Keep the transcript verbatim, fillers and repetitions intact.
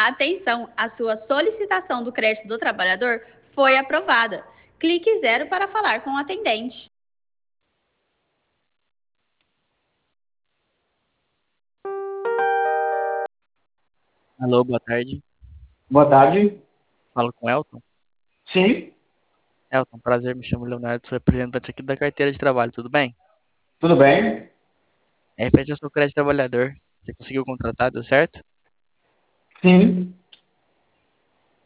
Atenção, a sua solicitação do crédito do trabalhador foi aprovada. Clique zero para falar com o atendente. Alô, boa tarde. Boa tarde. Falo com o Elton. Sim, Elton, prazer, me chamo Leonardo, sou representante aqui da carteira de trabalho, tudo bem? tudo bem? É, referente ao seu crédito trabalhador, você conseguiu contratar, deu certo? Sim.